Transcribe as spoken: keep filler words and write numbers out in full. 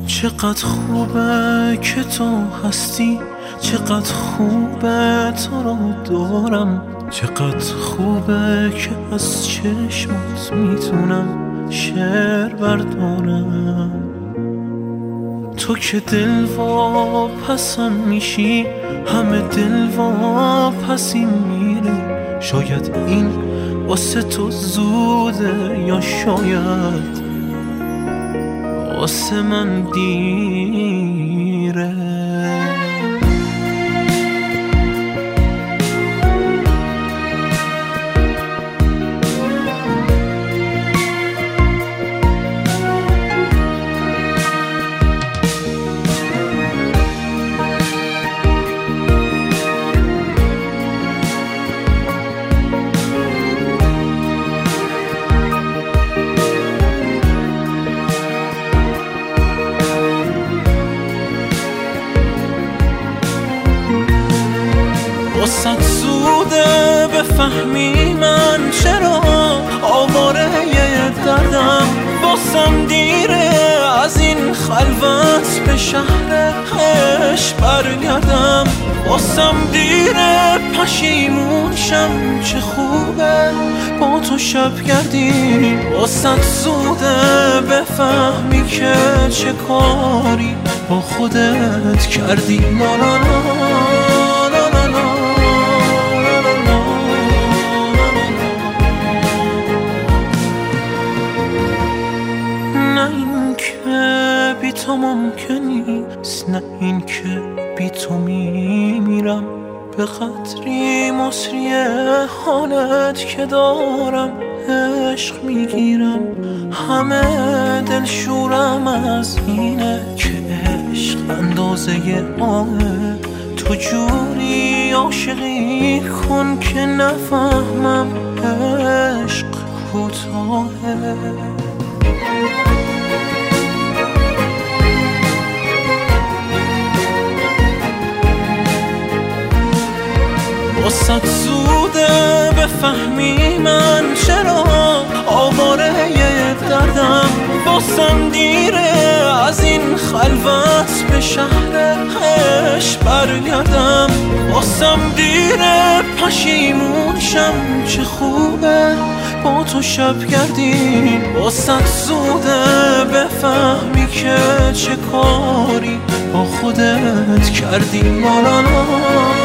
چقدر خوبه که تو هستی، چقدر خوبه تو رو دارم، چقدر خوبه که از چشمات میتونم شعر بردارم. تو که دل واپسم میشی، همه دل واپسی میره. شاید این واسه تو زوده یا شاید واسه من دیره. واسه زوده بفهمی من چرا آواره دردم، واسم دیره از این خلوت به شهر عشق برگردم، واسم دیره پشیمون شم چه خوبه با تو شب گردی. واسه زوده بفهمی که چه کاری با خودت کردی. لا لا لا بی تو ممکن نیست، نه این که بی تو میمیرم. به قدری مصری حالت که دارم عشق میگیرم. همه دل شورم از اینه که عشق اندازه آهه. تو جوری عاشقی کن که نفهمم عشق کوتاهه. واسه زوده بفهمی من چرا آواره دردم، واسم دیره از این خلوت به شهر عشق برگردم، واسم دیره پشیمون شم چه خوبه با تو شب گردی. واسه زوده بفهمی که چه کاری با خودت کردی. لا لا لا